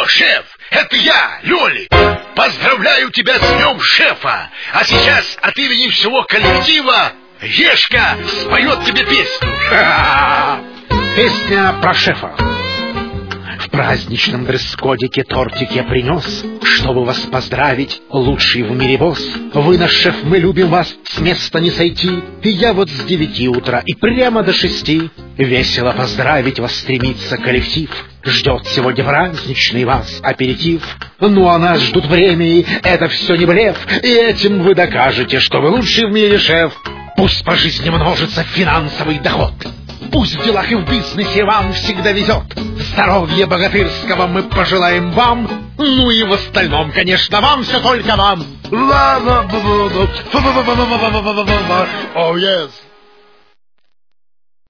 О, шеф, это я, Лёлик. Поздравляю тебя с днем шефа. А сейчас от имени всего коллектива Ешка споет тебе песню. Песня про шефа. В праздничном дресс-кодике тортик я принес, чтобы вас поздравить, лучший в мире босс. Вы наш шеф, мы любим вас, с места не сойти. И я вот с 9 утра и прямо до 6. Весело поздравить вас стремится коллектив. Ждет сегодня праздничный вас аперитив. Ну а нас ждут премии, это все не блеф. И этим вы докажете, что вы лучший в мире шеф. Пусть по жизни множится финансовый доход, пусть в делах и в бизнесе вам всегда везет. Здоровья богатырского мы пожелаем вам. Ну и в остальном, конечно, вам все только вам. Oh, yes.